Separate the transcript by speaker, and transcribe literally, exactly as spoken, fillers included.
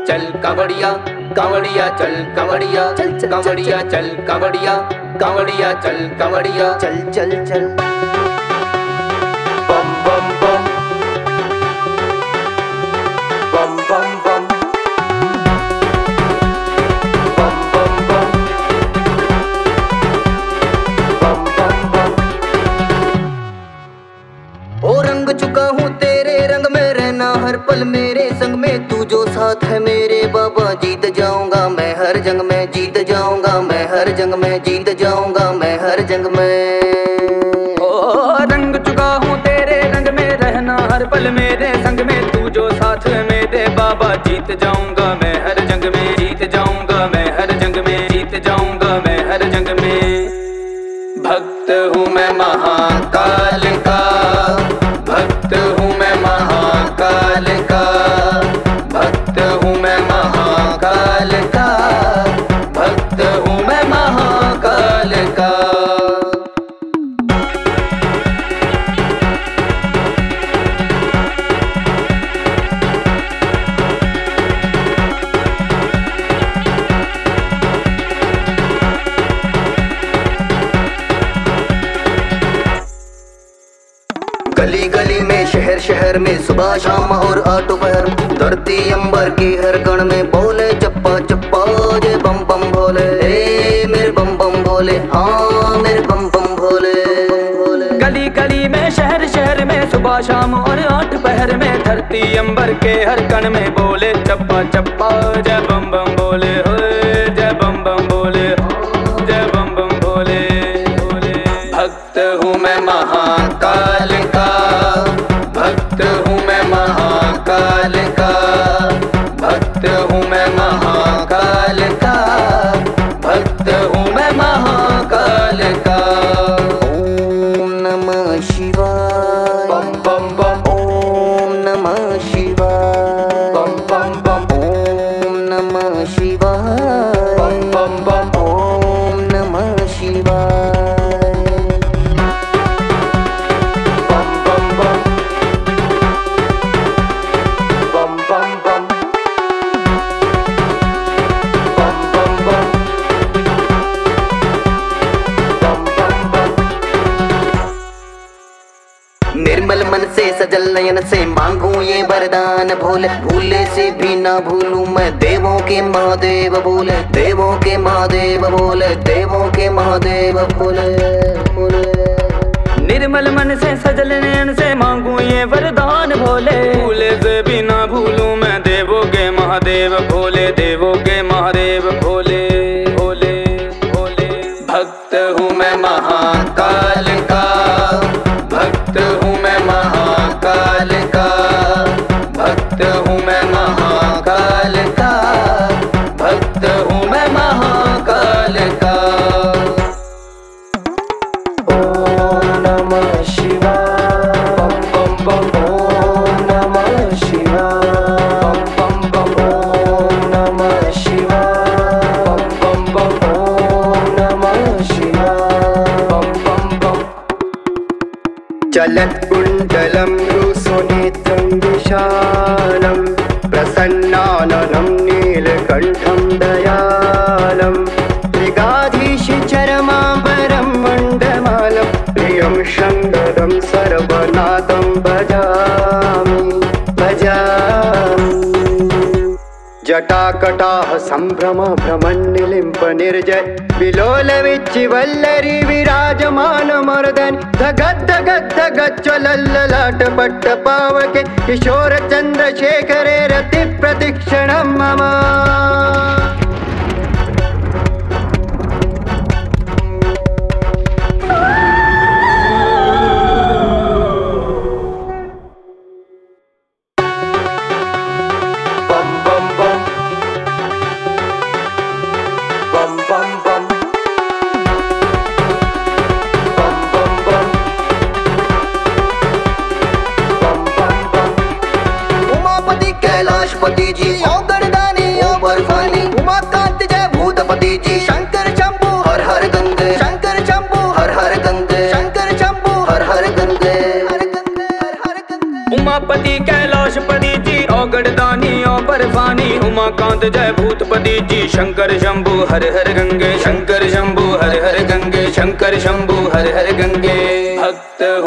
Speaker 1: चल कांवड़िया कांवड़िया चल कांवड़िया चल कांवड़िया चल कांवड़िया कांवड़िया चल कांवड़िया
Speaker 2: चल चल चल
Speaker 1: बम बम बम बम बम बम बम बम बम बम बम बम।
Speaker 2: ओ रंग चुका हूँ तेरे रंग में, रहना हर पल मेरे संग में। तू जो साथ है मेरे बाबा, जीत जाऊंगा मैं हर जंग में, जीत जाऊंगा मैं हर जंग में, जीत जाऊंगा मैं हर जंग में।
Speaker 3: ओ रंग चुका हूँ तेरे रंग में, रहना हर पल मेरे संग में। तू जो साथ है मेरे बाबा, जीत जाऊंगा मैं हर जंग में, जीत जाऊंगा मैं हर जंग में, जीत जाऊंगा मैं हर जंग में।
Speaker 1: भक्त हूँ मैं महाकाल का, भक्त हूँ मैं महाकाल का, भक्त हूँ मैं महाकाल का, भक्त हूँ मैं महाकाल का।
Speaker 2: गली गली में शहर शहर में, सुबह शाम और आटो पहर, धरती अंबर के हर कण में बोले चप्पा चप्पा जय बम बम भोले। ए मेरे बम बम भोले, हाँ मेरे बम बम भोले।
Speaker 3: गली गली में शहर शहर में, सुबह शाम और आठ पहर में, धरती अंबर के हर कण में बोले चप्पा चप्पा जय बम बम बोले। ओए जय बम बम बोले, जय बम बम बोले बोले।
Speaker 1: भक्त हूँ मैं महाकाल का, भक्त हूँ मैं महाकाल का, भक्त हूँ मैं महाकाल का, भक्त हूँ मैं महाकाल का।
Speaker 2: ओम नमः शिवाय
Speaker 1: बम बम बम
Speaker 2: ओम नमः शिवाय
Speaker 1: बम बम बम
Speaker 2: ओम नमः शिवाय
Speaker 1: बम बम बम
Speaker 2: ओम नमः शिवाय।
Speaker 1: बम बम बम बम बम बम बम बम बम बम बम बम।
Speaker 2: निर्मल मन से सजल नयन से मांगू ये वरदान भोले, भूले से भी ना भूलूं मैं देवों के महादेव बोले, देवों के महादेव बोले, देवों के महादेव बोले बोले।
Speaker 3: निर्मल मन से सजल नयन से मांगू ये वरदान भोले, भूले से भी ना भूलूं मैं देवों के महादेव भोले, देवों के महादेव भोले भोले भोले।
Speaker 1: भक्त हूँ मैं महाकाल का, भक्त हूँ मैं महाकाल का, भक्त हूँ मैं महाकाल का, भक्त हूँ मैं महाकाल का। ओम नमः शिवाय बम बम बम ओम नमः शिवाय बम बम बम ओम नमः शिवाय बम बम बम ओम नमः शिवाय बम बम बम।
Speaker 2: चलत् कुण्डलं रुसुनेत्रं विशालं, प्रसन्नाननं नीलकण्ठं दयालं, मृगाधीशचरमाम्बरं मण्डमालं, प्रियं शङ्करं सर्वनाथं भजामि भजामि। जटाकटाह सम्भ्रम भ्रमन्निलिम्प निर्जय, विलोल विच्चिवल्लरी विराजमान मर्दन, धगद् धगद् धगद् ज्वलल्ललाट पट्ट पावके, किशोर चन्द्रशेखरे रति प्रतिक्षणं मम।
Speaker 1: बम बम बम बम बम बम बम बम बम बम बम बम।
Speaker 2: उमापति कैलाशपति जी
Speaker 3: उमाकांत जय भूतपति जी शंकर शंभु हर हर गंगे शंकर शंभु हर हर गंगे शंकर शंभु हर हर गंगे भक्त